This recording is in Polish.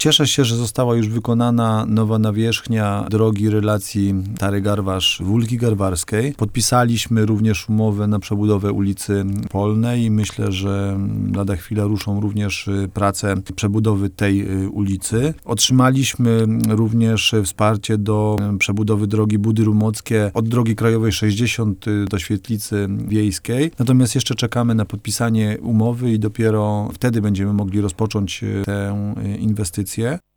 Cieszę się, że została już wykonana nowa nawierzchnia drogi relacji Stary Garwarz, Wólki Garwarskiej. Podpisaliśmy również umowę na przebudowę ulicy Polnej i myślę, że lada chwila ruszą również prace przebudowy tej ulicy. Otrzymaliśmy również wsparcie do przebudowy drogi Budy Rumockie od drogi krajowej 60 do Świetlicy Wiejskiej. Natomiast jeszcze czekamy na podpisanie umowy i dopiero wtedy będziemy mogli rozpocząć tę inwestycję.